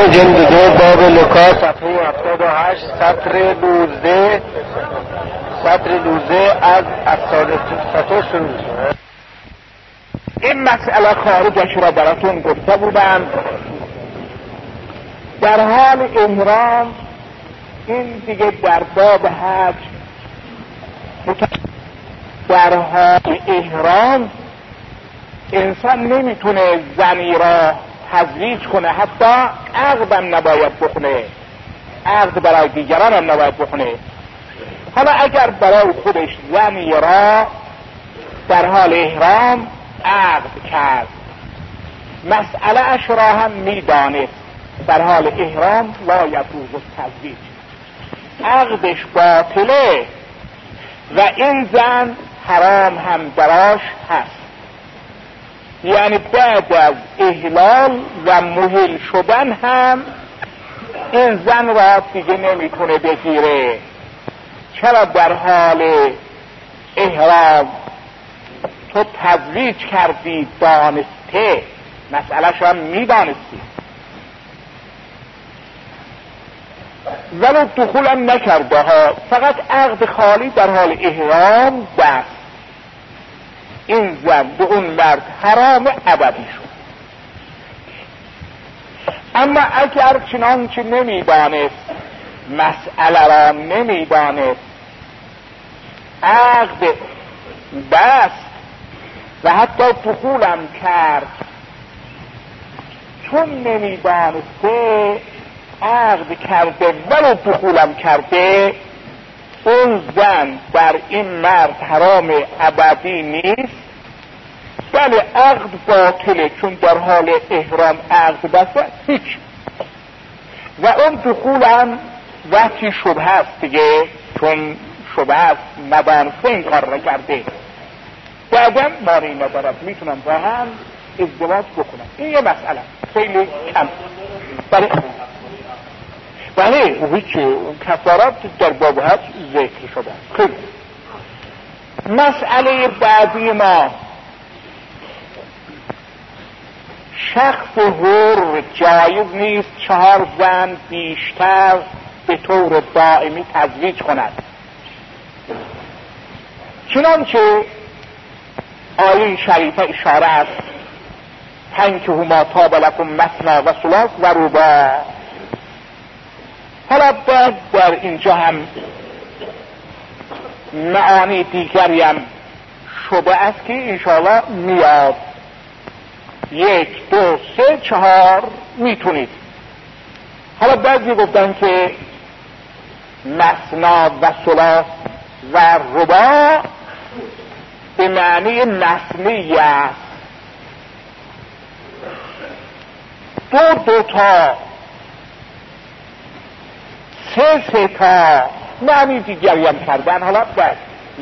قرآن جلد 2 باب لکا صفحه 78 سطر 12 از الثالثه شروع. این مسئله خارجش را براتون گفته بودم. در حال احرام این دیگه در باب حج در حال احرام انسان نمیتونه زنی را تزویج کنه، حتی عقدم نباید بکنه، عقد برای دیگران هم نباید بکنه. حالا اگر برای خودش زنی را در حال احرام عقد کرد، مسئله اش را هم میدانست، در حال احرام لا یجوز التزویج، عقدش باطله و این زن حرام هم دراش هست. یعنی بعد از احلال و مهل شدن هم این زن را دیگه نمیتونه بگیره. چرا در حال احرام تو تزویج کردی دانسته، مسئله شما میدانستی، ولو دخولم نکرده ها، فقط عقد خالی در حال احرام دست، این زن به اون مرد حرام ابدی شد. اما اگر چنانچه نمیدانست، مسئله را نمیدانست، عقد بست و حتی دخولم کرد، چون نمیدانسته عقد کرده ولو دخولم کرده، اون زن بر این مرد حرام ابدی نیست، بله عقد باطله، چون در حال احرام عقد بسته هیچ، و اون دخولم وقتی شبه است دیگه، چون شبه است ندانسته این کار را کرده، بعدم مانعی ندارد، میتونم با هم ازدواج بکنم. این یه مسئله خیلی کم. بله هیچ کفارات در باب حج ذکر شده. خیلی مسئله بعدی ما، شخص حر جایز نیست 4 زن بیشتر به طور دائمی تزویج کند، چنانچه آیه شریفه اشاره است: تنکحوا ما طاب لکم مثنی و ثلاث و رباع. حالا بعد در اینجا هم معانی دیگری هم شده است که انشاءالله میاد. 1 2 3 4 میتونید. حالا بعضی گفتن که مثنی و ثلاث و رباع به معنی مثنی است، 2 تا 3 تا معنی دیگری هم کردن. حالا بعد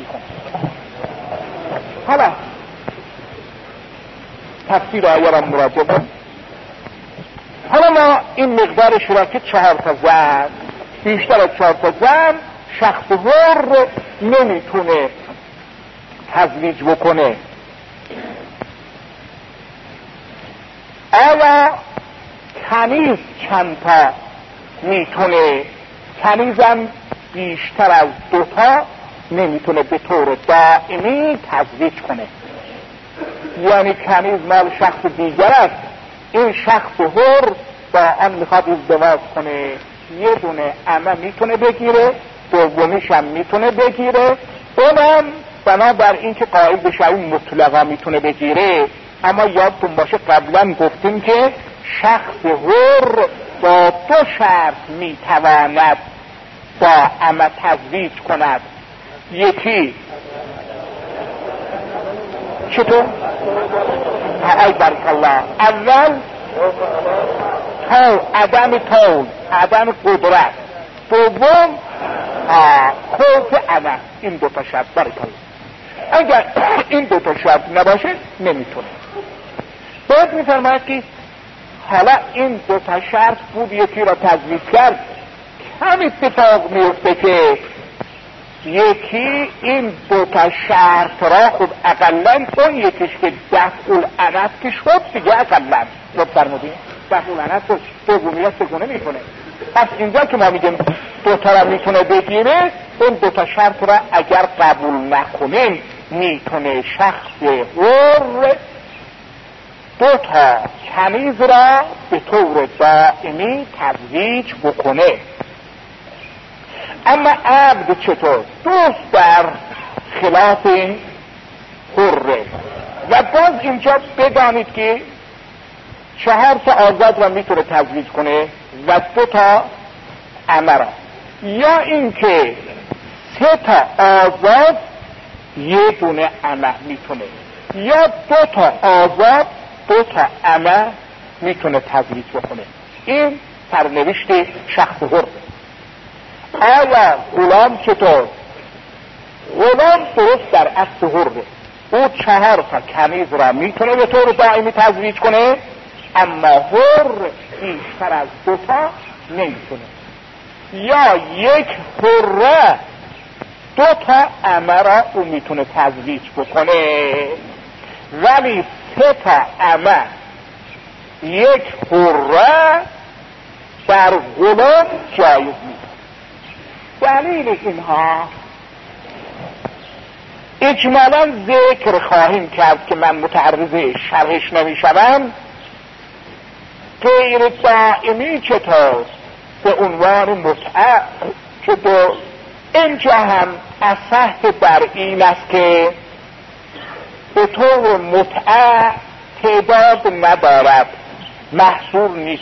حالا تفسیر آیه را مراجعه کنیم. حالا ما این مقدارش را که 4 تا زن، بیشتر از 4 تا زن شخص حر نمیتونه تزویج بکنه. آیا کنیز چند تا میتونه؟ کنیزم بیشتر از 2 تا نمیتونه به طور دائمی تزویج کنه. یعنی کنیز مال شخص دیگر است، این شخص حر با آن میخواد ازدواج کنه، یه دونه عمه میتونه بگیره، دومیش هم میتونه بگیره، اونم بنابر این که قائل بشه این مطلقا میتونه بگیره. اما یادتون باشه قبلا گفتیم که شخص حر با 2 شرط میتواند با عمه تزویج کند. یکی چطور؟ ای بارک الله. اول عدم طول، عدم قدرت. دوم خوف عمه. این 2 تا شرط بارک الله. اگر این 2 تا شرط نباشه نمیتونه. باید میفرماید که حالا این 2 تا شرط بود، یکی را تزویج کرد، هم اتفاق میفته که یکی این 2 تا شرط را خب اقلن اون یکیش که دفع العنف که شد دیگه اقلن. لطف فرمودین دفعونت دومیت چگونه میکنه. پس اینجا که ما میگیم دوتا را میتونه بگیره، اون دوتا شرط را اگر قبول نکنیم میتونه شخص حر دوتا کنیز را به طور دائمی تزویج بکنه. اما عبد چطور؟ درست در خلاف این حره. و باز اینجا بدانید که 4 تا آزاد را میتونه تزویج کنه و 2 تا امه را، یا اینکه 3 تا آزاد 1 دونه امه میتونه، یا 2 تا آزاد 2 تا امه میتونه تزویج بکنه. این سرنوشت شخص حر. آیا غلام چطور؟ غلام درست در اصل حره، او 4 تا کنیز را میتونه به طور دائمی تزویج کنه، اما حر بیشتر از 2 تا نمیتونه. یا یک حره 2 تا امه را او میتونه تزویج بکنه، ولی 3 تا امه 1 حره در غلام جایز نیست. دلیل اینها اجمالا ذکر خواهیم کرد که من متعرض شرحش نمیشم. غیر دائمی چطور؟ به عنوان متعه چطور؟ اینجا هم اصح بر این است که به طور متعه تعداد ندارد، محصور نیست.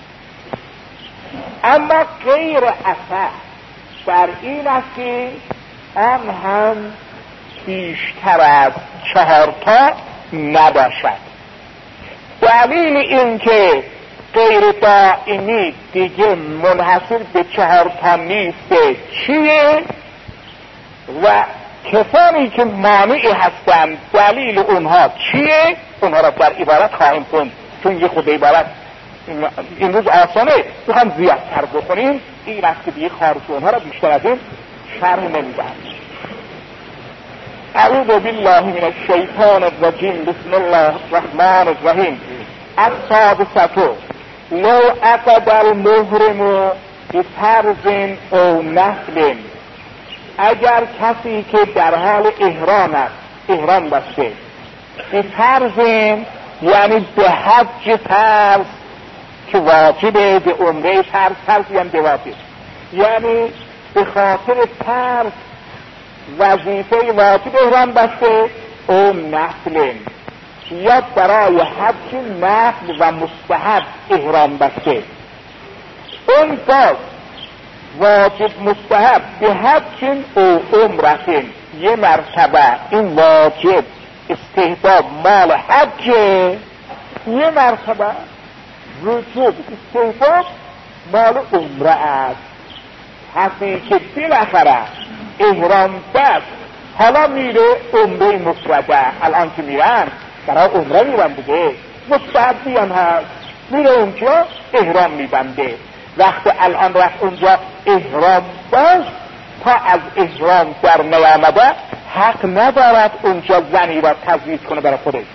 اما غیر اصح بر این است که آن هم بیشتر از 4 تا نباشد. دلیل این که غیر دائمی دیگه منحصر به 4 تا نیست چیه؟ و کسانی که مانعی هستند دلیل اونها چیه؟ اونها را در عبارت خواهیم خوند، چون یه خود عبارت این روز آسانه، میخوام زیادتر بخونیم. این است که دیگه خارج اونها را بیشتر از این شرح نمیدم. اعوذ بالله من الشیطان الرجیم. بسم الله الرحمن الرحیم. السادسة لو عقد المحرم بفرض او نفل. اگر کسی که در حال احرام است، احرام بسته، بفرض یعنی به حج فرض که واجبه، به عمره فرض یعنی به واجب، یعنی به خاطر فرض وظیفه واجب احرام بسته او نفل، یا برای حج نفل و مستحب احرام بسته. اون باز واجب مستحب به حج او عمرتین، یه مرتبه این واجب استحباب مال حج، یه مرتبه وجوب استحباب مال عمره است. کسی که بالاخره احرام بست، حالا میره عمره مفرده، الان که میرن برای عمره میرن دیگه، مستحبی هم هست، میره اونجا احرام میبنده. وقتی الان رفت اونجا احرام بست، تا از احرام در نیامده حق ندارد اونجا زنی را تزویج کنه برای خودش.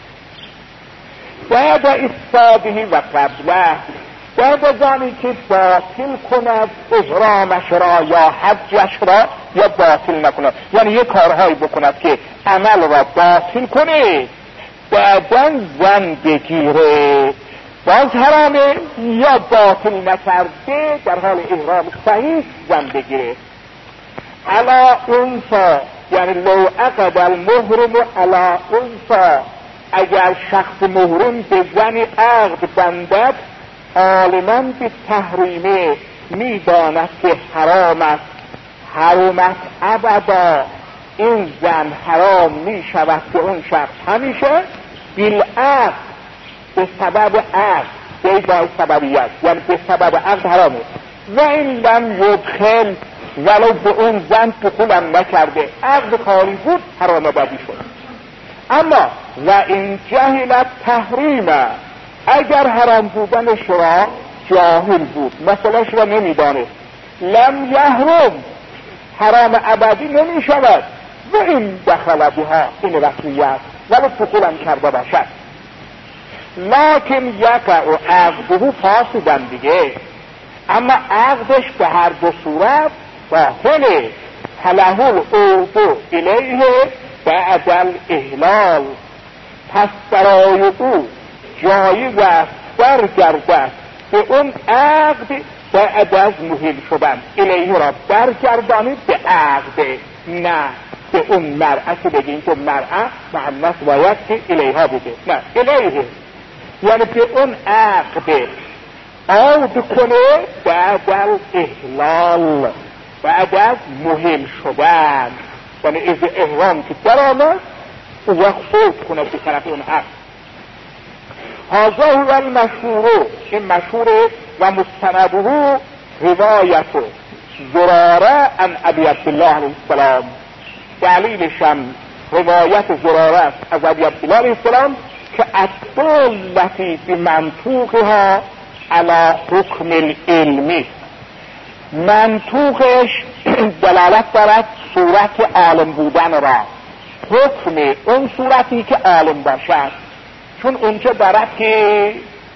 بعد استادهی و قبله، بعد زنی که باطل کند احرامش را یا حجش را، یا باطل نکند، یعنی یه کارهایی بکند که عمل را باطل کنه، بعدا زن بگیره، باز حرامه. یا باطل نکرده در حال احرام صحیح زن بگیره. علا انسا یعنی لو عقد المحرم علا انسا، اگر شخص محرم به زنی عقد بندد، عالما به تحریمه، میداند که حرام است، حرامت ابدا، این زن حرام می شود که اون شخص همیشه بالعقد، به سبب عقد، به با سببیت، یعنی به سبب عقد حرامه. و این لم یدخل، ولو به اون زن دخولم نکرده، عقد خالی بود، حرام بدی شد. اما و این جهلت تحریمه، اگر حرام بودنش را جاهل بود، مسئلهش را نمیدانست، لم یحرم، حرام ابدی نمی شود. و این دخل بها، این رسمیت، ولو دخولم کرده باشد. لکن یقع و عقده فاسدن دیگه، اما عقدش به هر دو صورت باطله. فله العود الیه بعد الاحلال، پس برای او جایز است برگردد به اون عقد بعد از مهم شدن. الیه را برگردانید به عقد، نه به اون مرأة که بگیم که مرأة مؤنث باید که الیها بگه، نه الیه، یعنی به اون عقد عود کنه بعد الاحلال، بعد از مهم شدن، یعنی از احرام که در آمد اون وقت عود کنه به طرف اون عقد. هذا هو المشهور، این مشهور و مستنده روایت زراره عن ابی عبدالله علیه السلام، دلیلشم روایت زراره است از ابی عبدالله علیه السلام که الدالة بمنطوقها علی حکم العلمی، منطوقش دلالت دارد صورت عالم بودن را، حکم اون صورتی که عالم باشد، چون اونجا دارد که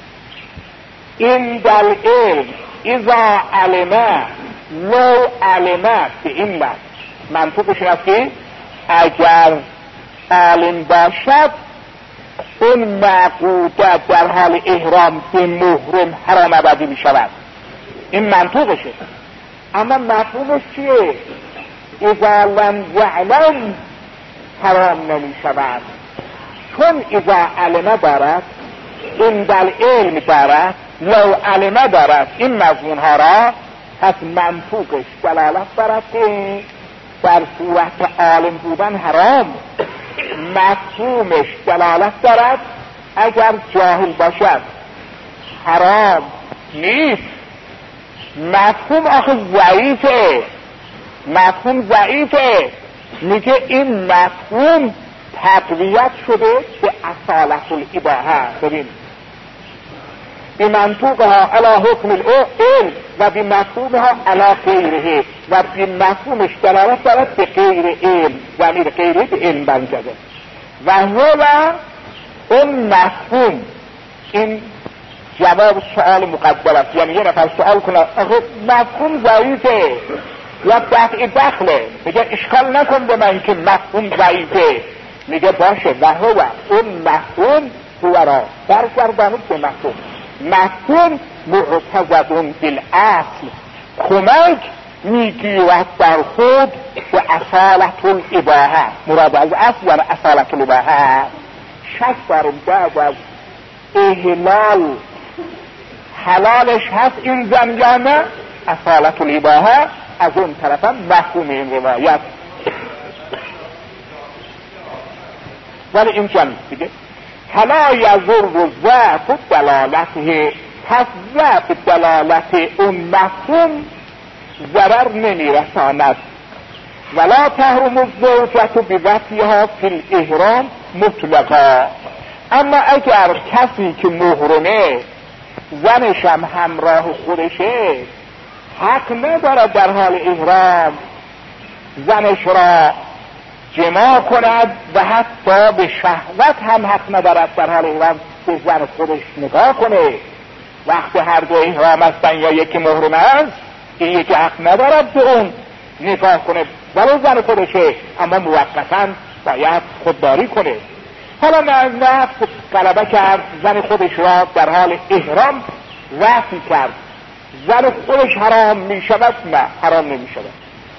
این دل علم اذا علمه لو علمه، به این منطوقش هست که اگر عالم باشد اون معقوده در حال احرام به محرم حرام ابدی می شود. این منطوقشه، اما مفهومش چیه؟ اذا لم یعلم حرام نمی شود، چون اذا علمه دارد، این دل علم دارد، لو علمه دارد، این مضمون ها را، پس منطوقش دلالت دارد که در صورت عالم بودن حرام، مفهومش دلالت دارد اگر جاهل باشد حرام نیست. مفهوم آخه ضعیفه، مفهوم ضعیفه، میگه این مفهوم تقویت شده به اصالت الاباحه. ببین بمنطوقها علی حکم العلم و بمفهومها علی غیره، و بمفهومش دلالت دارد به غیر علم، یعنی غیره به علم برمیگرده. و هو اون مفهوم، این جواب سؤال مقدر است، یعنی یه نفر سؤال کنه آخه مفهوم ضعیفه یا دخله، میگه اشکال نکن به من که مفهوم ضعیفه، میگه باشه و هو اون مفهوم هو را برگردانید به مفهوم. مفهوم معتضدون بالاصل، کمک میگیرد در خود و اصالت الاباحه، مراد از اصل یعنی اصالت الاباحه. شک داریم بعد از احلال حلالش هست این زن یا نه، اصالت الاباحه از اون طرف هم مفهوم این روایت. ولی این جمعی دیگه حالا یضر ضعف دلالته، پس ضعف دلالت اون مفهوم ضرر نمیرساند. ولا تحرم الزوجة بوطئها فی الاحرام مطلقا، اما اگر کسی که محرمه زنش هم همراه خودشه حق ندارد در حال احرام زنش را جماع کند و حتی به شهوت هم حق ندارد در حال احرام به زن خودش نگاه کنه. وقتی هر دو احرام هستن یا یکی محرم است، این یکی حق ندارد به اون نگاه کنه ولو زن خودشه، اما موقتا باید خودداری کنه. حالا نفس غلبه کرد، زن خودش را در حال احرام رفی کرد، زن خودش حرام می شود؟ نه، حرام نمی شود.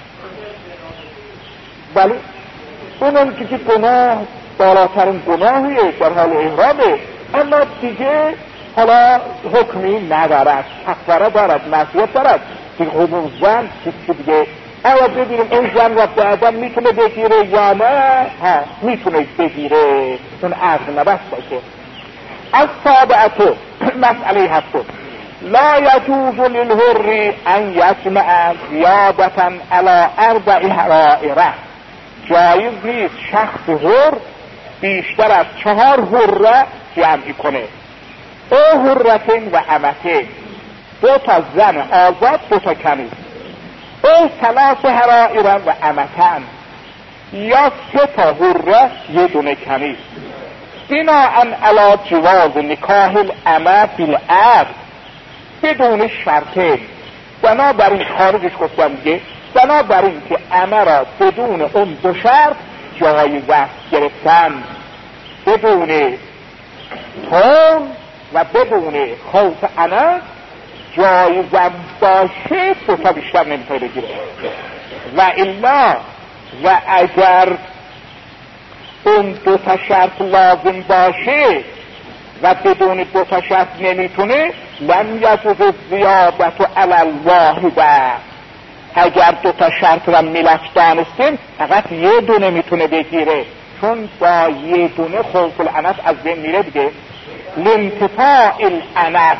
ولی اونم که گناه بالاترین گناهیه در حال احرامه، اما دیگه حالا حکمی ندارد، کفاره دارد، معصیت دارد دیگه. خودمون زن که دیگه اما ببینیم اون زن را بعدا میتونه بگیره یا نه؟ ها میتونه بگیره، اون عقل نبست باشه. از سابعتو مسئله هفتم، لا یجوز للحر ان یجمع زیادتا علی 4 حرائر، جایز نیست شخص حر بیشتر از 4 حره جمعی کنه. او حرتین و امتین، 2 تا زن آزاد 2 تا کنیز. او 3 حرائر و امتن، یا 3 تا حره 1 دونه کنیز. بناء علی جواز نکاح الامه بالعقد بدون شرطه. بنابراین خارجش گفتم دیگه، بنابراین که امه را بدون اون دو شرط جایز است گرفتن، بدون تون و بدون خوف عنت جایزم باشه دو تا بیشتر نمیتونه بگیره. و الا و اگر اون دو تا شرط لازم باشه و بدون دو تا شرط نمیتونه، لم یجوز زیادت علی الواحده. اگر دو تا شرط را ملک دانستیم فقط یه دونه میتونه بگیره، چون با یه دونه خوف العنت از بین میره دیگه. لانتفاع العنت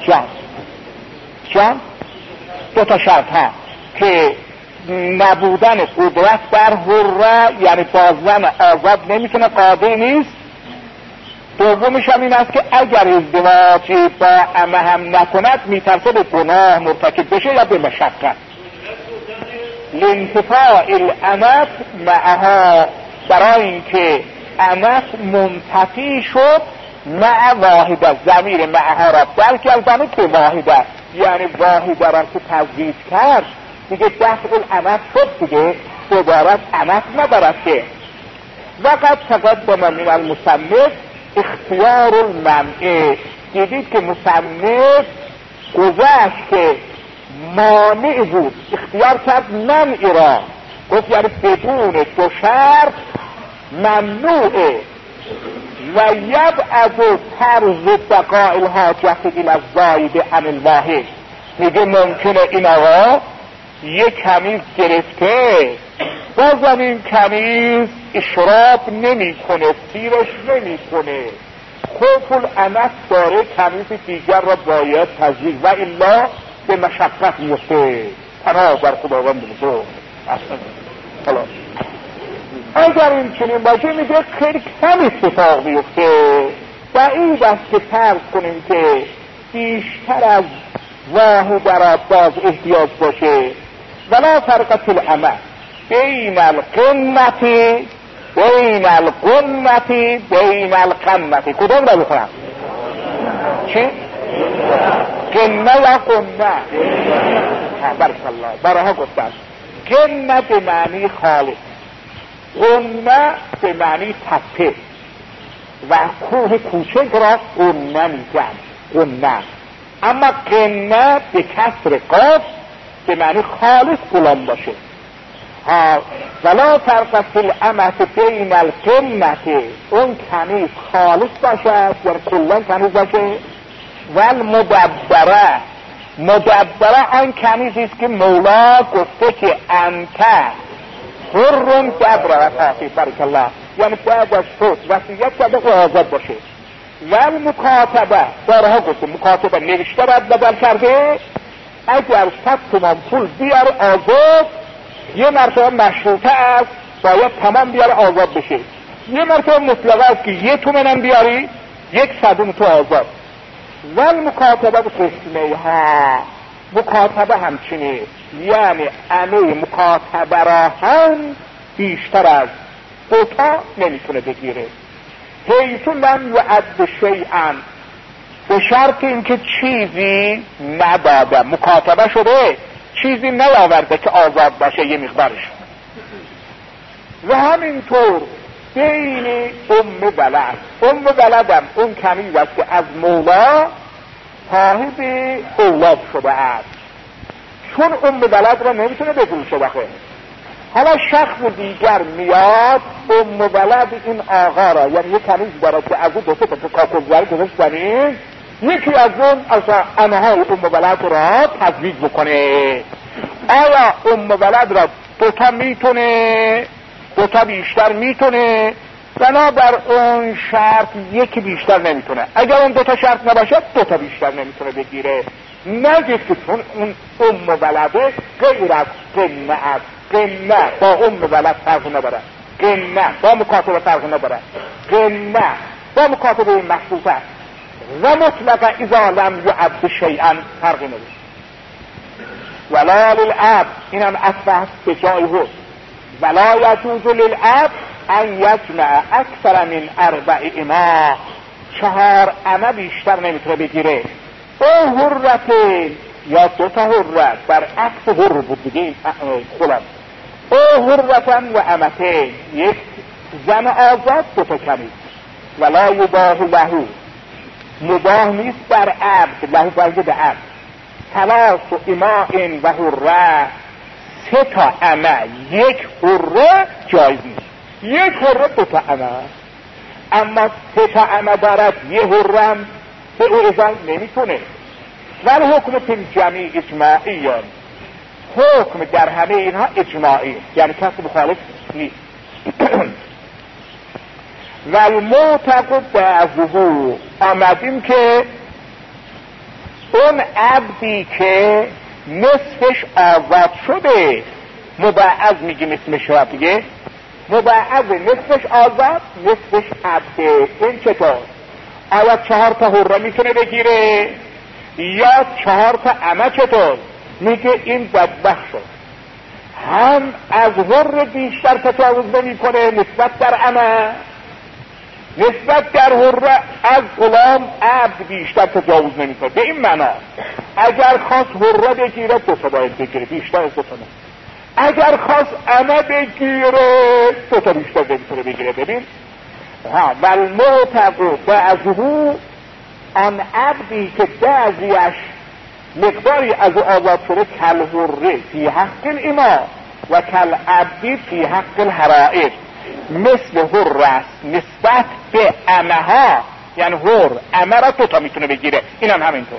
جان دو تا شرط ها که نبودن قدرت بر حره، یعنی بازن آزاد نمیتونه، قادر نیست. دومش هم این است که اگر ازدواجی با امه هم نکند میترسه به گناه مرتکب بشه یا به مشقت. لانتفاع العنت معها، برای اینکه عنت منتفی شد مع واحده، ضمیر معها را برگردانه که واحده، یعنی واحده را که تزویج کرد دیگه دفع العنت شد دیگه، دوباره عنت ندارد که. وقد تقدم من المصنف اختیار المنع. دیدید که مصنف گذشت که مانع بود، اختیار کرد منع را، گفت یعنی بدون دو شرط ممنوعه. و یبعد طرز بقاء الحاجت الى الزاید عن الواحد. میگه ممکنه این آقا یک کمیز گرفته، بازم این کمیز اشراب نمی کنه، سیرش نمی کنه، خوف العنت داره، کمیز دیگر را باید تزویج و الا به مشقت میفته. پناه بر خداوند بزرگ. خلاص اگر این چنین باشه میگه خیلی کم اتفاق میفته. بعید است که فرض کنیم که بیشتر از واحد را باز احتیاج باشه. ولا فرق فی العمل بین القمتی بین القمتی. کدام را بخونم؟ چی؟ قمه و قمه. بارک الله. بارها گفتم قمه به معنی خالق، قمه به معنی تپه و کوه کوچک را قمه میگن، قمه. اما قمه به کسر قاف به معنی خالص بلند باشه. ولا فرق فی الامة بین القمة، اون کنیز خالص باشه یا کلا کنیز باشه. و المدبره، مدبره آن کنیزی است که مولا گفته که انت حر دبره و بارک الله، یعنی بعد از فوت وصیت کرده که آزاد باشه. و المکاتبه، بارها گفتم مکاتبه نوشته باید بدل کرده. اگر 100 تومان پول بیاره آزاد، یه مرتبه مشروطه است باید تمام بیاره آزاد بشه. یه مرتبه مطلقه است که 1 تومن هم بیاری 100 تو آزاد. و المکاتبه به قسمه ها، مکاتبه همچنه، یعنی انه مکاتبه را هم بیشتر از 2 تا نمیتونه بگیره. حیث لم یعد شیئا، به شرط اینکه چیزی نداده، مکاتبه شده چیزی نیاورده که آزاد باشه یه مقدارش. و همینطور بین ام ولد، ام ولدم اون کنیز است که از مولا صاحب اولاد شده است، چون ام ولد را نمیتونه بگوشه بخه. حالا شخص دیگر میاد ام ولد این آقا را، یعنی یک کنیز دارد که از اون 2 تا کاکوزر گذاشت زمین، یکی از اون انهای ام ولد را تزویج بکنه. آیا ام ولد را 2 تا میتونه، 2 تا بیشتر میتونه؟ بنابر اون شرط یکی بیشتر نمیتونه. اگر اون 2 تا شرط نباشد 2 تا بیشتر نمیتونه بگیره. نگه که چون اون ام ولده غیر از قمه است، قمه با ام ولد فرق نداره، قمه با مکاتبه فرق نداره، قمه با مکاتبه مخصوص است. و مطلقا اذا لم یعد شیئا فرقی نداره. ولا للعبد، اینم اصلا به جای هست. ولا یجوز للعبد ان یجمع اکثر من 4 اما، 4 اما بیشتر نمیتونه بگیره. او حرت یا 2 حرت، برعکس حر بود دیگه خلم. او حرتن و امتین، یک زن آزاد 2 کنیز. ولا یباه له، مباه نیست بر عبد، له برگه به عبد. 3 اماء و حره، 3 امه، 1 حره جایز نیست. 1 حره 2 امه. اما 3 امه دارد 1 حرم به او ازن نمیتونه. ولی حکم فی جمیع اجماعی، حکم در همه اینها اجماعی، یعنی کسی مخالف نیست. و المعتقد بعضه، آمدیم که اون عبدی که نصفش آزاد شده، مبعض میگیم اسمش را دیگه، مبعض نصفش آزاد نصفش عبده. این چطور؟ آیا 4 حره میتونه بگیره یا 4 امه؟ چطور؟ میگه این بدبخت شد، هم از حر بیشتر تجاوز نمی کنه نسبت در امه، نسبت در حره از غلام عبد بیشتر تجاوز نمی کنه. به این معنا اگر خواست حره بگیره 2 باید بگیره، بیشتر از 2 نه. اگر خواست امه بگیره 2 بیشتر نمیتونه بگیره. ببین والمعتق بعضه، آن عبدی که بعضیش مقداری از آزاد شده، کل حره فی حق الامام و کل عبدی فی حق الحرائر، مثل حر است نسبت به امه ها، یعنی حر امه را 2 میتونه بگیره، این هم همینطور.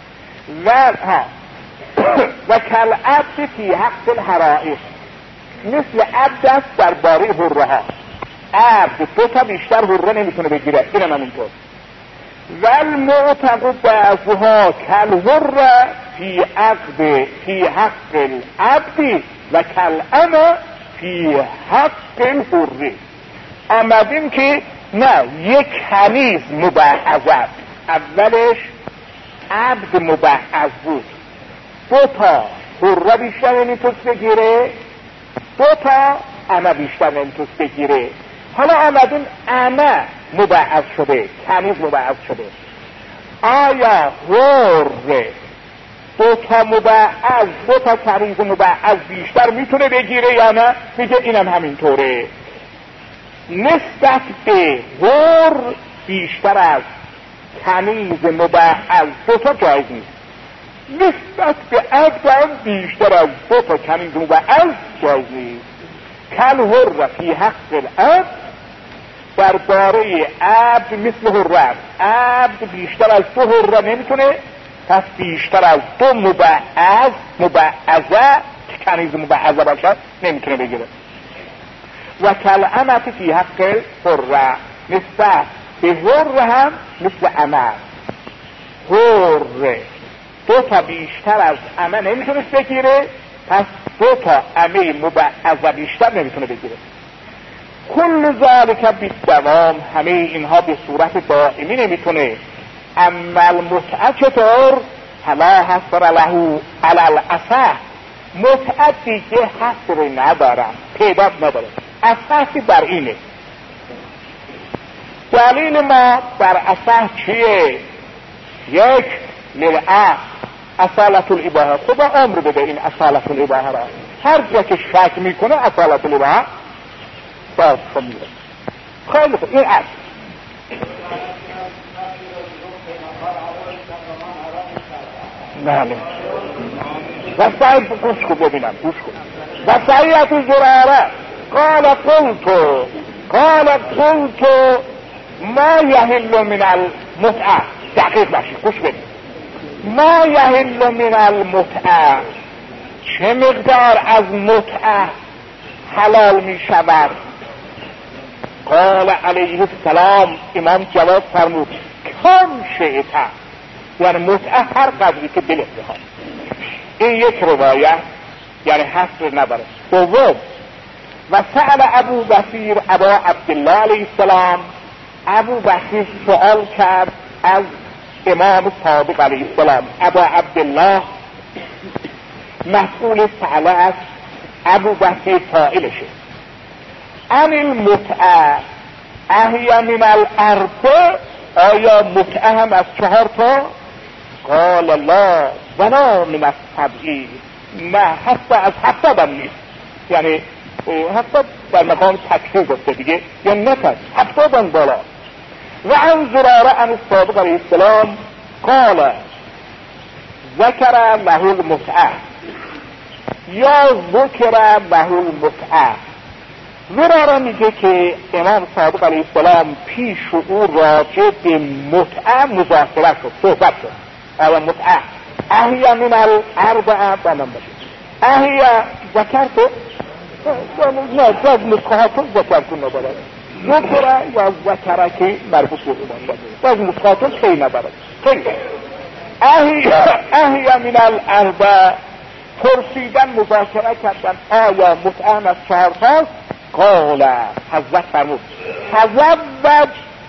و کل عبد فی حق الحرائر، مثل عبد است در باره حره ها، عبد 2 بیشتر حره نمیتونه بگیره، این هم همینطور. و المعتق بعضها کل حر فی حق العبد و کل امه فی حق الحر. آمدیم که نه، 1 کنیز مبعض، اولش عبد مبعض بود، 2 حره بیشتر نمیتونست بگیره، 2 امه بیشتر نمیتونست بگیره. حالا آمدیم امه مبعض شده، کنیز مبعض شده. آیا حر 2 مبعض 2 کنیز مبعض بیشتر میتونه بگیره یا نه؟ میگه اینم همینطوره. نسبت به حر بیشتر از کنیز مبعض 2 جایز نیست، نسبت به عبد بیشتر از 2 کنیز مبعض جایز نیست. کل حر فی حق العبد، درباره عبد مثل حره، عبد بیشتر از 2 حره نمیتونه، پس بیشتر از 2 مبعضه که کنیز مبعضه باشه نمیتونه بگیره. و کل امت فی حق حره، نسبت به حره هم مثل امه، حره 2 بیشتر از امه نمیتونه بگیره، پس 2 امه مبعضه بیشتر نمیتونه بگیره. کل ذالک بالدوام، همه اینها به صورت دائمی نمیتونه. اما المتعه چطور؟ فلا حصر له علی الاصح، متعه دیگه حصر ندارم، تعداد نداره، اصحی بر اینه. دلیل ما بر اصح چیه؟ 1 للعقل، اصالت الاباحه، خدا عمر بده این اصالت الاباحه را، هر جا که شک میکنه اصالت الاباحه باز خمیره. خیلی خوب، این اصل. بله. و سعید گوش کن ببینم، گوش کن. و سعیت زراره قال قلت ما یحل من المتعه، دقیق باشی گوش بدید. ما یحل من المتعه، چه مقدار از متعه حلال می شود؟ قال علیه السلام، امام جواب فرمود کم شئتا، یعنی متعه هر قدری که دلت بخواد. این یک روایت، یعنی حصر نداره. دوم، و سأل ابو بصیر ابا عبدالله علیه السلام، ابو بصیر سؤال کرد از امام صادق علیه السلام. ابا عبدالله مفعول فعل است، ابو بصیر فاعلشه. ان المتعه اهی من الاربع، آیا متعه هم از 4 تا؟ قال لا ولا من السبع، نه حتی از 7 هم نیست. یعنی 7 در مقام تکفیر گفته دیگه، یا نه 7 هم بالا. و عن زراره عن الصادق علیه السلام قال ذکر له المتعه یا ذکر له المتعه. زراره میگه که امام صادق علیه السلام پیش او راجع به متعه مذاکره شد، صحبت شد. اول متعه احیا من الاربعه بنام باشه، احیا ذکر تو نه جز مسخاتون ذکر کن ندارد، ذکره یا ذکره که مربوط به ایمان باشه، جز مسخاتون خیلی ندارد. خیلی احیا من الاربعه، پرسیدن مذاکره کردن آیا متعه از 4 تاست؟ قال حضرت فرمود تزوج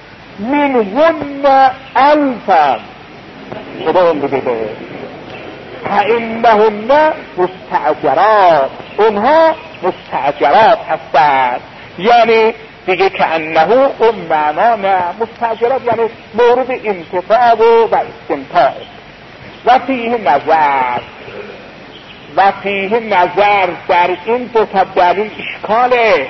منهن الفا، خدا اون بده فانهن مستعجرات، اونها مستعجرات هستند. یعنی دیگه که انه اون معنا نه، مستعجرات یعنی مورد انتفاع و استمتاع. و فیه نظر، و فیه نظر، در این 2 تا دلیل اشکاله.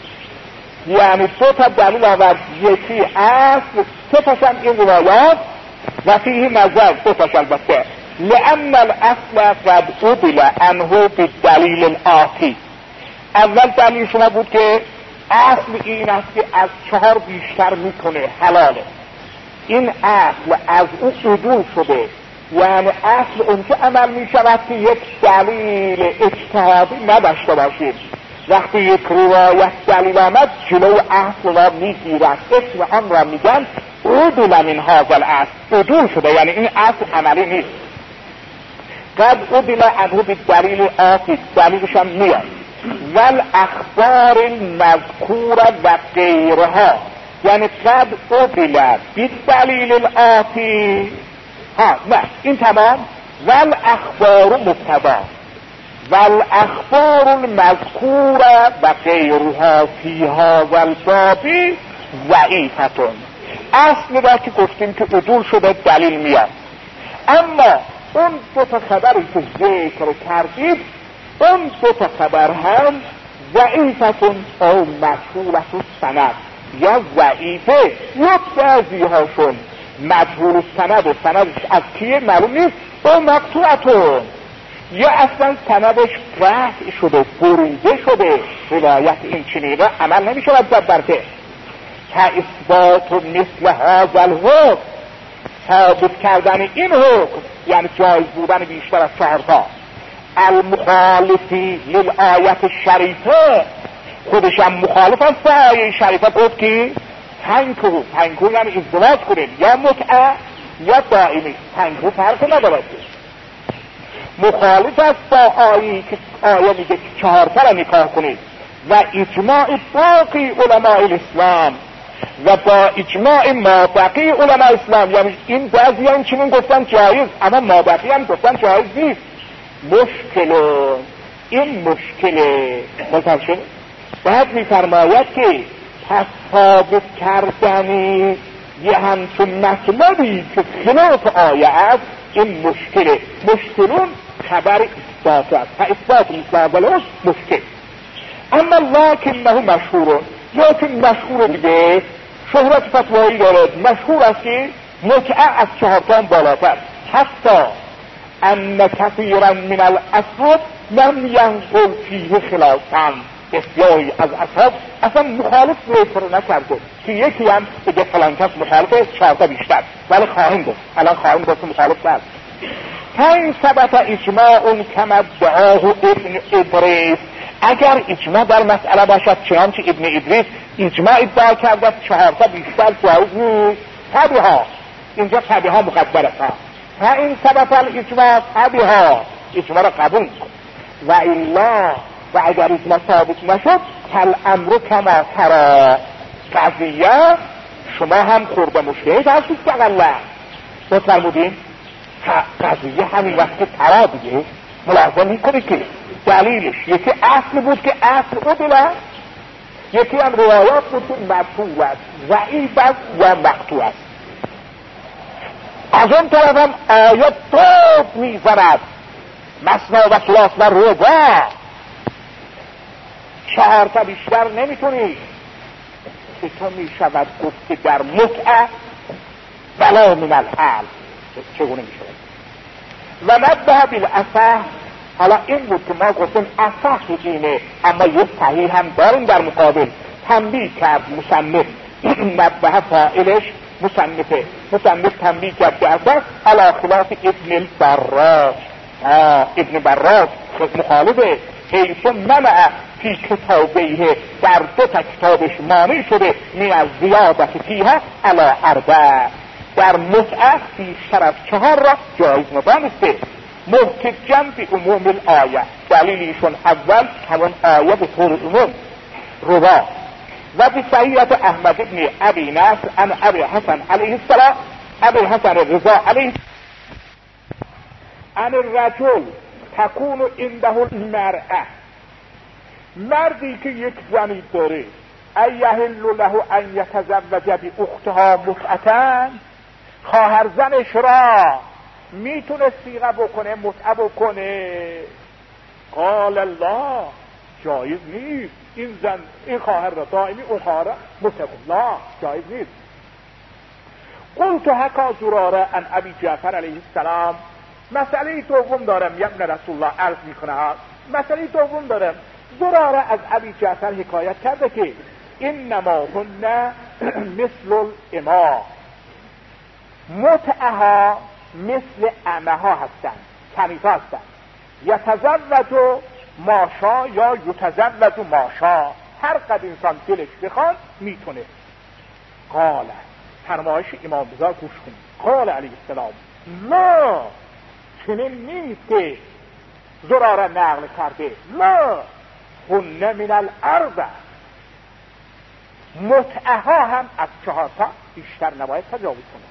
یعنی 2 تا دلیل آورد، یکی اصل، 3 تاشم این روایات. و فیه نظر 2 تاش البته، لأن الاصل قد عدل عنه بالدلیل الآتی. اول دلیل شما بود که اصل این است که از 4 بیشتر میکنه حلاله. این اصل از او عدول شده، یعنی اصل اونجا عمل می شود که یک دلیل اجتهادی نداشته باشید. وقتی یک روایت دلیل آمد جلو اصل را می گیرد، اسم آن را میگن عدول من هذا الاصل، عدول شده، یعنی این اصل عملی نیست. قد عدل عنه بالدلیل آتی، دلیلش هم میاد. والاخبار المذکوره و غیرها، یعنی قد عدل بالدلیل الآتی، نه این تمام. والاخبار مبتدا، والاخبار المذکوره و غیرها فی هذا الباب ضعیفتون. اصل را که گفتیم که عدول شده دلیل میاد، اما اون 2 تا خبری که ذکر کردید، اون 2 تا خبر هم ضعیفتون او مشهورت السند، یا ضعیفه، یا بعضی هاشون مجهول السند و سندش از کیه معلوم نیست، او مقطوعتون، یا اصلا سندش قطع شده، بریده شده، روایت این چنین را عمل نمی شود برده. که اثبات مثل هذا الحکم، ثابت کردن این حکم یعنی جایز بودن بیشتر از 4 تا، المخالفی للآیت شریفه، خودش هم مخالف است با آیه شریفه. گفت که تنکو یعنی ازدواج کنید، یا متعه یا دائمی، تنکو فرق ندارد. مخالف است با آیه که آیه میگه 4 تا را نکاح کنید، و اجماع باقی علماء الاسلام، و با اجماع مابقی علماء اسلام. یعنی این بعضی ها این چنین گفتن جایز، اما مابقی هم گفتن جایز نیست. این مشکله ملتحب شد. بعد میفرماید که پس ثابت کردنی یه همچون مطلبی که خلاف آیه است، این مشکله. مشکلون خبر اثبات است، اثبات مستقبلش مشکل. اما لکنه مشهور، لیکن مشهور دیگه شهرت فتوایی دارد، مشهور است که متعه از 4 تا بالاتر. حتی ان کثیرا من الاصحاب لم ینقل فیه خلافا، بسیاری از اصحاب اصلا مخالف ذکر نکرده که یکی هم بگه فلان کس مخالفه 4 تا بیشتر، ولی خواهیم گفت الان خواهیم گفت مخالف است. این ثبت اجماع کما ادعاه ابن ادریس، اگر اجماع در مسئله باشد چنانچه ابن ادریس اجماع ادعا کرده 4 تا بیشتر جایز نیست، تبیها، اینجا تبیها مقدر است. این ثبت الاجماع تبیها، اجماع را قبول کن. و الا، و اگر اجماع ثابت نشد کل امر کما ترا، قضیه شما هم خورده مشکلت هستید که اقلا فرمودیم قضیه همین وقت ترا دیگه ملاحظه میکنه که دلیلش یکی اصل بود که اصل عدله، یکی هم روایات بود که مرفوع است، ضعیف است و مقطوع است. از اون طرف هم آیات داد میزند مثنا و ثلاث و رباع، 4 تا بیشتر نمیتونی. چطور میشود گفت که در متعه بلا من الحال چگونه میشود؟ و نبه بالاصح، حالا این بود که ما گفتیم اصح اینه، اما یک صحیح هم داریم در مقابل. تنبیه کرد مصنف، نبه فاعلش مصنف تنبیه کرد که اصح علی خلاف ابن البراج. ابن براج مخالفه، حیث منع فی کتابیه، در 2 تا کتابش مانع شده من از زیادت فیها علی 4، در متعه بیشتر از 4 را جایز ندانسته. محتجاً به عموم الآیه، دلیلشون اول همون آیه به طور عموم ربا. و به صحیحت احمد بن ابی نصر عن ابی حسن علیه السلام، ابی حسن رضا علیه عن الرجل تکون عنده المرأة، مردی که یک زنی داره، ایحل له ان یتزوج باختها متعة، خواهر زنش را میتونه صیغه بکنه، متعه بکنه. قال الله، جایز نیست این زن این خواهر را دائمی اون خواهر را متعه، لا جایز نیست. قلت حکا زراره عن ابی جعفر علیه السلام، مسئله دوم دارم ابن رسول الله عرض میکنه، مسئله دوم دارم. زراره از ابی جعفر حکایت کرده که انما هن مثل الاماء، متعها مثل امه ها هستن، کنیزا هستن. یتزوج ماشا یا یتزوج ماشا، هر قد انسان دلش بخواد میتونه. قال، فرمایش امام رضا گوش کنید، قال علیه السلام لا، چنین نیست که زراره نقل کرده، لا هن من الاربع، متعها هم از 4 تا بیشتر نباید تجاوز کنه.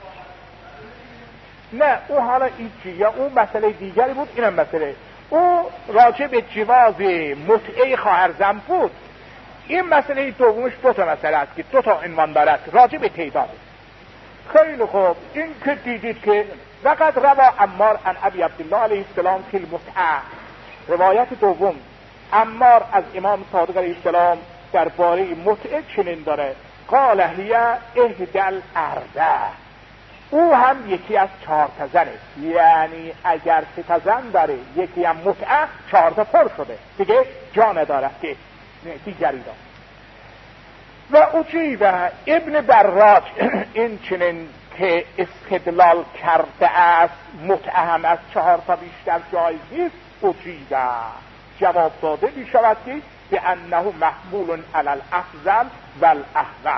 نه او حالا این یا اون مسئله دیگری بود، اینم مسئله او راجع به جواز متعه خواهرزن بود. این مسئله دومش 2 تا مسئله است که 2 تا عنوان دارد راجع به تعداد. خیلی خوب، این که دیدید که وقد روا عمار عن ابی عبدالله علیه السلام فی المتعه، روایت دوم عمار از امام صادق علیه السلام درباره متعه چنین داره، قال هی احدی الاربع، او هم یکی از 4 تا زنه، یعنی اگر 3 تا زن داره یکی هم متعه، 4 تا پر شده دیگه، جا نداره که دیگری داره. و اجیبه ابن براج این چنین که استدلال کرده است متعه هم از 4 تا بیشتر جایز نیست، اجیبه جواب داده می شود که به انه محمول علی الافضل و الاحوط.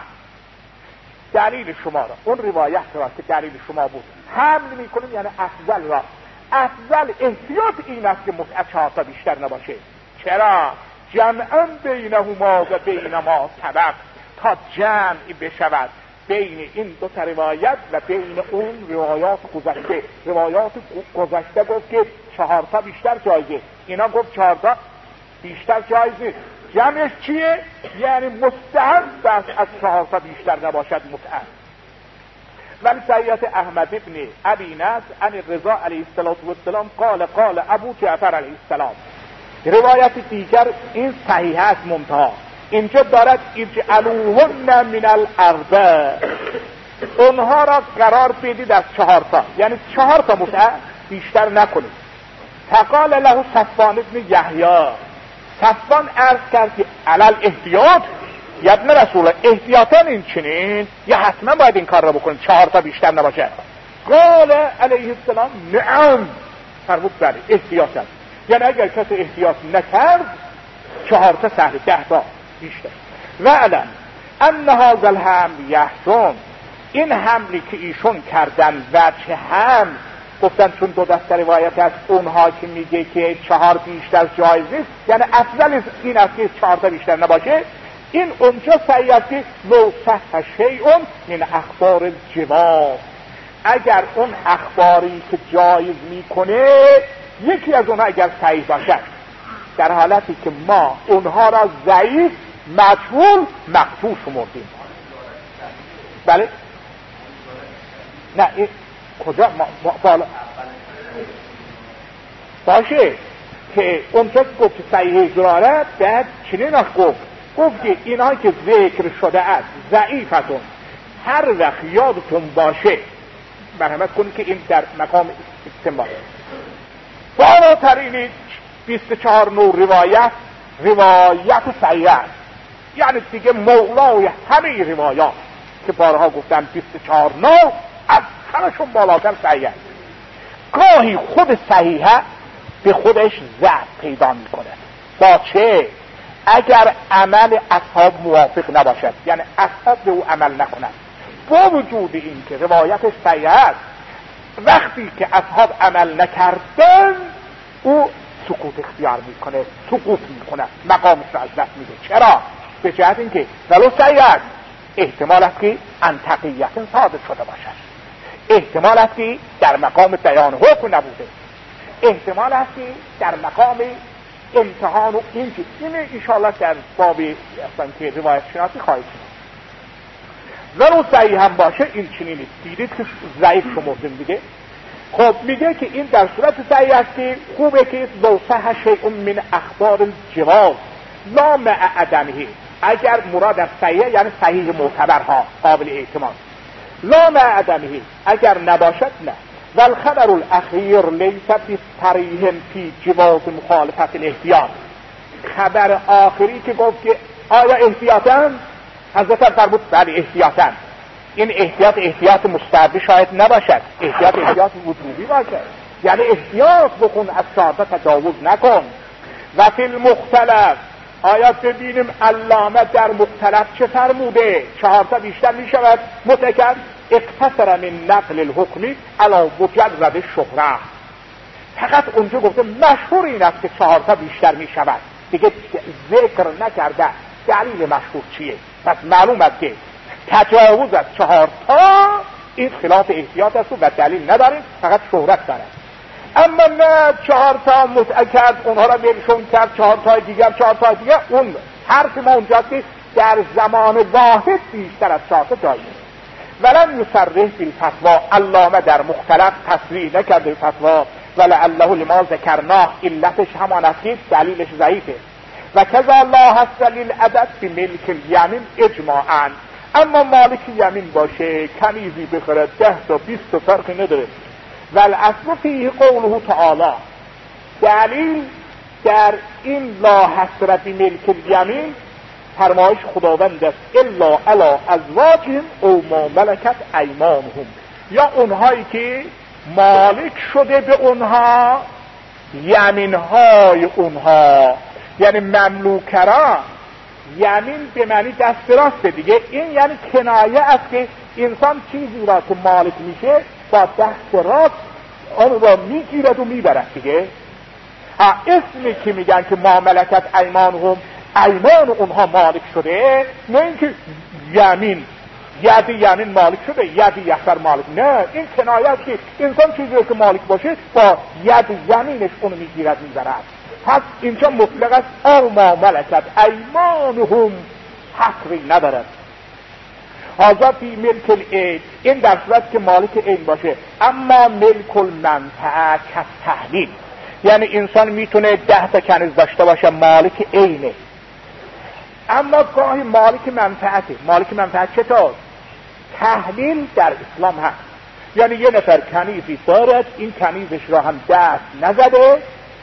دلیل شما را، اون روایت را که دلیل شما بود حمل می کنیم، یعنی افضل را. افضل احتیاط این است که متعه 4 تا بیشتر نباشه. چرا؟ جمعا بینهما و بین ما سبق، تا جمعی بشود بین این 2 تا روایت و بین اون روایات گذشته. روایات گذشته گفت که 4 تا بیشتر جایزه، اینا گفت 4 تا بیشتر جایز نیست. جمعش چیه؟ یعنی مستحب است از 4 تا بیشتر نباشد متعه. ولی صحیحت احمد ابن ابی نصر عن رضا علیه السلام قال قال ابو جعفر علیه السلام. روایت دیگر این صحیح است منتها اینجا دارد اجعلوهن من الاربع، اونها را قرار بدید از 4 تا، یعنی 4 تا متعه بیشتر نکنید. فقال له صفوان ابن یحیی، صفوان عرض کرد که علل احتیاط، یا ابن رسول احتیاطاً این چنین یا حتما باید این کار را بکنید 4 تا بیشتر نباشه. قال علیه السلام نعم، فرمود بله احتیاطاً، یعنی اگر کسی احتیاط نکرد 4 تا سهل، 10 تا بیشتر. و علم ان هذا الحمل یحسن، این حملی که ایشون کردن وجه حمل گفتن چون 2 دسته روایت است، اونها که میگه که 4 بیشتر جایز نیست، یعنی افضل این است که 4 تا بیشتر نباشه. این اونجا صحیح است که لو صح شیء من اخبار الجواز، اگر اون اخباری که جایز میکنه یکی از اونها اگر صحیح باشد، در حالتی که ما اونها را ضعیف مجهول مقطوع شمردیم. بله نه این کجا بالا باشه که اونجا گفت صحیح جرارت بعد چنین گفت که اینها که ذکر شده است ضعیفتون، هر وقت یادتون باشه مرحمت کنید که این در مقام استنباط بالاترین 24 نوع روایت صحیح است، یعنی دیگه مولای همه روایات که بارها گفتن 24 نوع از همشون بالاتر صحیح است. گاهی خود صحیحه به خودش ضعف پیدا میکنه. با چه؟ اگر عمل اصحاب موافق نباشد، یعنی اصحاب به او عمل نکنند، با وجود این که روایتش صحیح است، وقتی که اصحاب عمل نکردن او سقوط اختیار میکنه، سقوط میکنه، مقامش را از دست میده. چرا؟ به جهت این که ولو صحیح است احتمال است که عن تقیت صادر شده باشد، احتمال است که در مقام بیان حکم نبوده، احتمال است که در مقام امتحان و این انشاءالله در باب اصلا که روایت شناسی خواهید شد. ولو صحیح هم باشه این چنین نیست. دیدید که ضعیف شمردیم دیگه. خب میگه که این در صورت صحیح است که خوبه که لو صح شیء من اخبار الجواز لا مع عدمه، اگر مراد از صحیح یعنی صحیح معتبرها قابل اعتماد، لا مع عدمه اگر نباشد نه. والخبر الاخیر لیس بصریح فی جواز مخالفت الاحتیاط، خبر آخری که گفت که آیا احتیاطاً، حضرت فرمود بله احتیاطاً، این احتیاط مستحب شاید نباشد، احتیاط وجوبی باشد، یعنی احتیاط بکن از 14 تجاوز نکن. و فی المختلف آیا ببینیم علامه در مختلف چه فرموده؟ 14 بیشتر می شود متکن اقتصر من نقل الحکمی علی مجرد شهره، فقط اونجا گفته مشهور این است که 14 بیشتر می شود، دیگه ذکر نکرده دلیل مشهور چیه. پس معلوم است که تجاوز از 4 این خلاف احتیاط است و دلیل نداره، فقط شهرت داره. اما نه 4 متأکد اونها را بلشون کرد، 4 دیگر، اون حرف ما اونجاست که در زمان واحد بیشتر از 4 جایی ولن یصرح بالفتوا، علامه در مختلف تصریح نکرده فتوا، ولعله لما ذکرناه علتش همان است که دلیلش ضعیفه. و کذا لا حصر للعدد بملک الیمین اجماعا، اما مالک یمین باشه کنیزی بخره 10 تا 20 تا فرقی نداره. والاصل فیه قوله تعالی، دلیل در این لا حصر بملک الیمین فرمایش خداوند است الا علی ازواجهم او ما ملکت ایمانهم، یا اونهایی که مالک شده به اونها یمینهای اونها، یعنی مملوکران. یمین به معنی دست راست دیگه، این یعنی کنایه است که انسان چیزی را که مالک میشه با دست راست اون را میگیرد و میبرد دیگه. اسمی که میگن که ما ملکت ایمانهم، ایمان اونها مالک شده، نه اینکه یمین ید یمین مالک شده ید یخر مالک، نه، این کنایه است که انسان چیزی که مالک باشه با ید یمینش اونو میگیرد میبرد. پس اینجا مطلق است او ما ملکت ایمانهم، حصری ندارد. حاضر فی ملک العین، این در صورت که مالک عین باشه. اما ملک المنفعه کالتحلیل، یعنی انسان میتونه 10 تا کنیز داشته باشه مالک عینه، اما گاهی مالک منفعته. مالک منفعت چطور؟ تحلیل در اسلام هست، یعنی یه نفر کنیزی دارد، این کنیزش را هم دست نزده،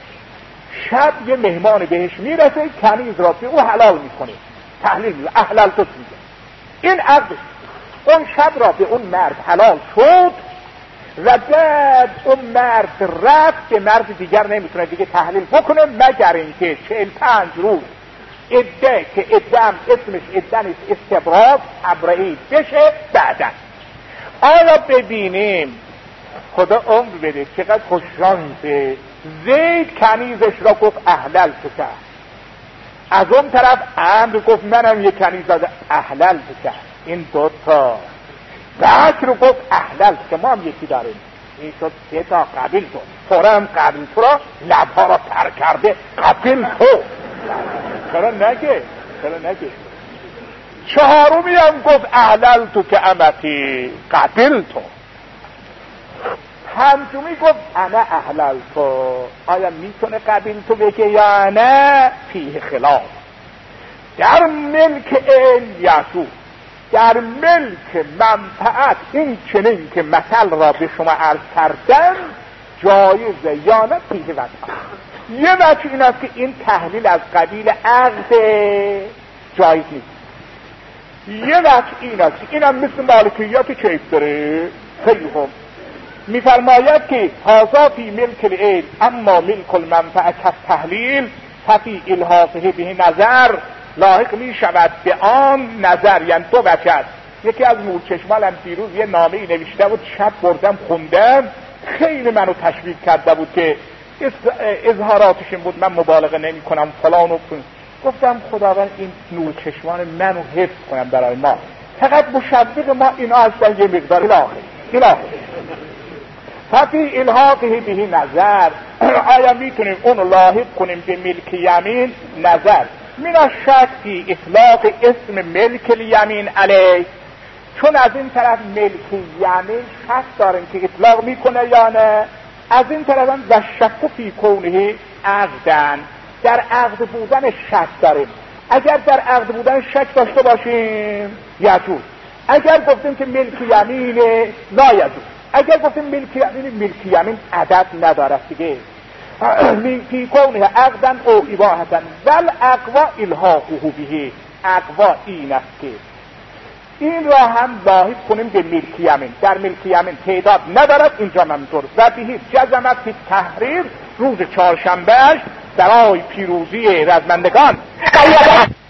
شب یه مهمان بهش میرسه کنیز را به او حلال میکنه، تحلیل میکنه، احلال تو میگه، این عقدش. اون شب را به اون مرد حلال شد و بعد اون مرد رفت به مرد دیگر نمیتونه دیگه تحلیل بکنه مگر اینکه 45 روز عده که عدم اسمش عده نیست استبراز ابرعی بشه بعدن. آیا ببینیم خدا عمر بده چقدر خوششانسه، زید کنیزش را گفت احلال تو، از اون طرف امر گفت منم یک کنیز داده احلال تو، این 2 تا. بکر رو گفت احلال که ما هم یکی داریم، این شد 3 تا. قبیل تو فورا هم قبیل تو را لبها را تر کرده قبیل تو، چرا نگه چرا نگه؟ چهارمی هم گفت احلل تو که امتی قبل تو. پنجمی گفت انا احلل تو. آیا میتونه قبل تو بگه یا نه؟ فیه خلاف. در ملک این یسو، در ملک منفعت این چنین که مثل را به شما عرض کردم جایزه یا نه فیه وجه. یه وجه این است که این تحلیل از قبیل عقد جایز نیست. یه وجه این است که این هم مثل مالکیت کیف داره. خیلی خوب میفرماید که هذا فی ملک العین اما ملک المنفعه کالتحلیل ففی الحاقه به نظر لاحق می شود به آن نظر. یعنی دو وجه است. یکی از نورچشمانم دیروز یه نامه‌ای نوشته بود، شب بردم خوندم، خیلی منو تشویق کرده بود که اظهاراتش این بود من مبالغه نمی کنم فلان و فلان. گفتم خداوند این نورچشمان منو حفظ کنم برای ما، فقط مشوق ما اینا هستن یه مقدار الهی ففی الحاقه به نظر. آیا میتونیم اون لاحق کنیم به ملک یمین؟ نظر من الشک فی اطلاق اسم ملک الیمین علیه، چون از این طرف ملک یمین شک داریم که اطلاق میکنه یا نه، از این طرف هم و شک فی کونه عقدن، در عقد بودن شک داریم. اگر در عقد بودن شک داشته باشیم یجوز، اگر گفتیم که ملک یمینه لا یجوز، اگر گفتیم ملک یمین عدد نداره دیگه. فی کونه عقدن او اباحتن ول اقوا الحاقه به. اقوا این است که این را هم لاحق کنیم به ملک یمین. در ملک یمین تعداد ندارد، اینجا همینطور. و به جزمت فی تحریر، روز چهارشنبهش برای پیروزی رزمندگان